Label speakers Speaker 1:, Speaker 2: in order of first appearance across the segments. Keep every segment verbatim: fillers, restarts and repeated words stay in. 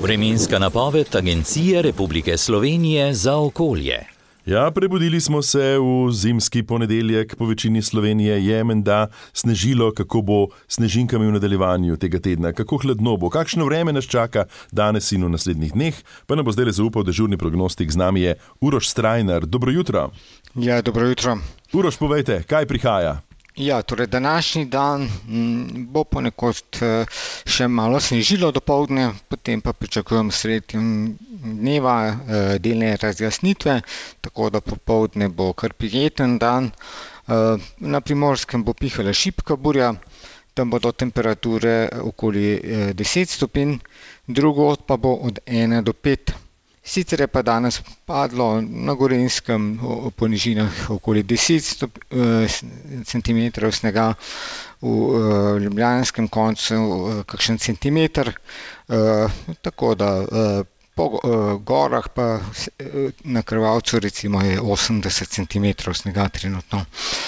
Speaker 1: Vremenska napoved Agencije Republike Slovenije za okolje.
Speaker 2: Ja, prebudili smo se v zimski ponedeljek, po večini Slovenije je menda snežilo, kako bo snežinkami v nadaljevanju tega tedna, kako hladno bo, kakšno vreme nas čaka danes in v naslednjih dneh, pa nam bo zdaj zaupal dežurni prognostik. Z nami je Uroš Strajnar. Dobro jutro.
Speaker 3: Ja, dobro jutro.
Speaker 2: Uroš, povejte, kaj prihaja?
Speaker 3: Ja, torej današnji dan m, bo ponekod še malo snežilo dopoldne, potem pa pričakujem sredi dneva eh, delne razjasnitve, tako da popoldne bo kar prijeten dan. Eh, na Primorskem bo pihala šibka burja, tam bodo temperature okoli eh, deset stopinj, drugod pa bo od ena do pet. Sicer je pa danes padlo na Gorenjskem po nižinah okoli deset centimetrov snega, v ljubljanskem koncu kakšen centimeter, tako da po gorah pa na Krvavcu recimo je osemdeset centimetrov snega trenutno.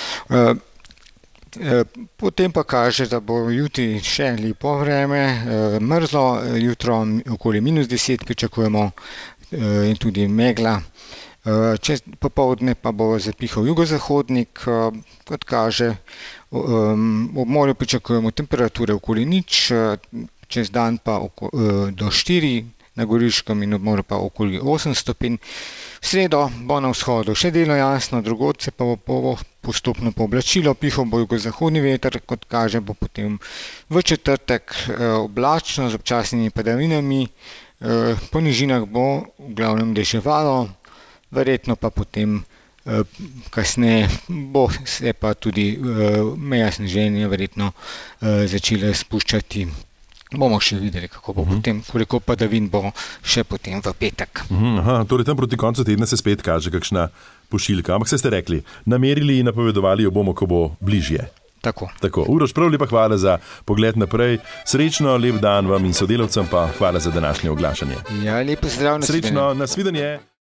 Speaker 3: Potem pa kaže, da bo jutri še lepo vreme, mrzlo, jutro okoli minus deset pričakujemo, in tudi megla. Čez popoldne pa bo zapihal jugozahodnik, kot kaže. Ob morju pričakujemo temperature okoli nič, čez dan pa do štiri, na Goriškem in ob morju pa okoli osem stopinj. V sredo bo na vzhodu še delno jasno, drugod se pa bo postopno pooblačilo, pihal bo jugozahodni veter, kot kaže, bo potem v četrtek oblačno z občasnimi padavinami. Po nižinah bo v glavnem deževalo, verjetno pa potem kasneje bo se pa tudi meja sneženja verjetno začela spuščati. Bomo še videli, kako bo uh-huh. potem, koliko padavin bo še potem v petek.
Speaker 2: Uh-huh. Aha, torej tam proti koncu tedna se spet kaže kakšna pošiljka, ampak se ste rekli, namerili in napovedovali jo bomo, ko bo bližje.
Speaker 3: Tako.
Speaker 2: Tako. Uroš, prav lepa hvala za pogled naprej. Srečno, lep dan vam in sodelavcem pa hvala za današnje oglašanje.
Speaker 3: Ja, lepo zdrav, nasvidenje.
Speaker 2: Srečno, nasvidenje.